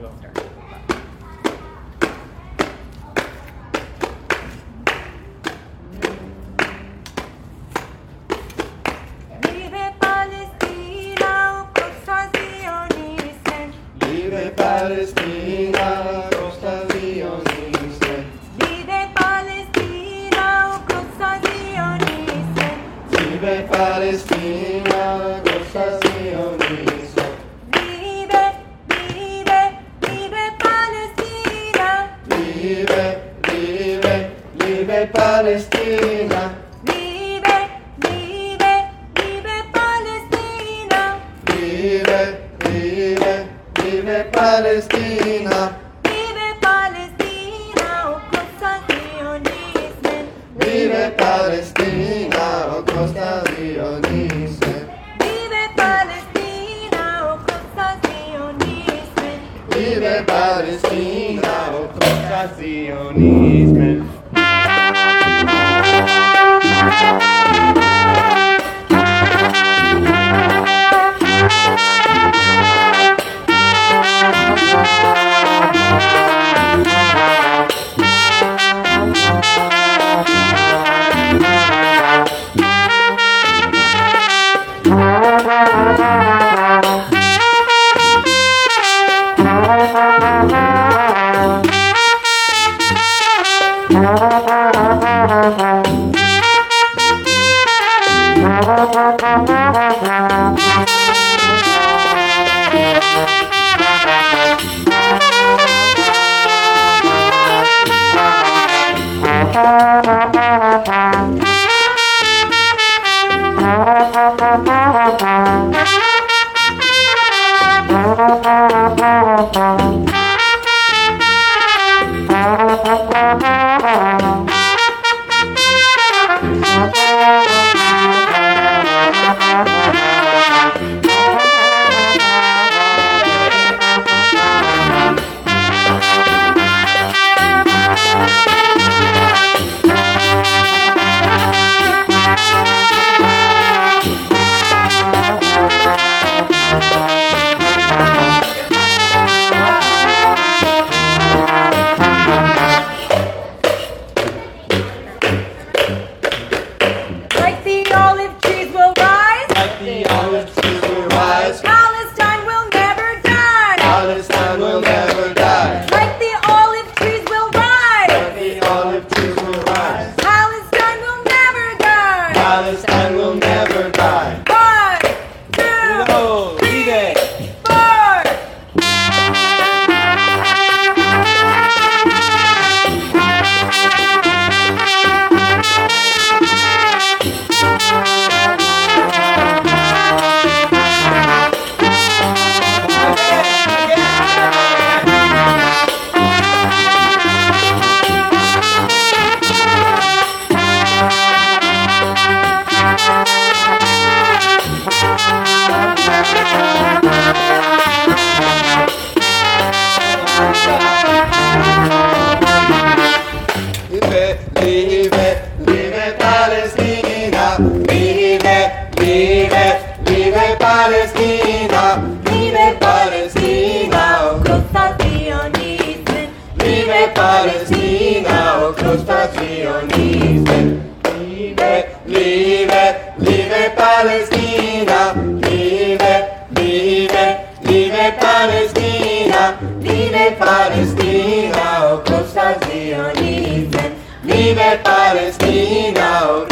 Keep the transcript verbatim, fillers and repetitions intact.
We'll start. Vive Palestina, costa zionisten. Vive Palestina, costa zionisten. Vive Palestina, costa zionisten. Vive Palestina, costa zionisten. Vive, vive, vive Palestina. Vive, vive, vive Palestina. Vive, vive, vive Palestina. Vive, vive, vive Palestina. Vive Palestina, o costa zionisten. Vive Palestina, o costa zionisten. Vive Palestina, o costa zionisten. Vive Palestina, o costa zionisten. Like the olive trees will rise, Like the olive trees will rise, Palestine will never die. Palestine will never die. Like the olive trees will rise, Like the olive trees will rise, Palestine will never die. Palestine will never die. One, two, Oh, vive! four. Vive, vive, vive Palestina. Vive, vive, vive Palestina. Vive Palestina, oh, Costa zionisten. vive Palestina, oh, costa zionisten. Vive, vive, vive Palestina. Vive, vive, vive Palestina. Vive Palestina, oh, costa zionisten. Vive Palestina, oh,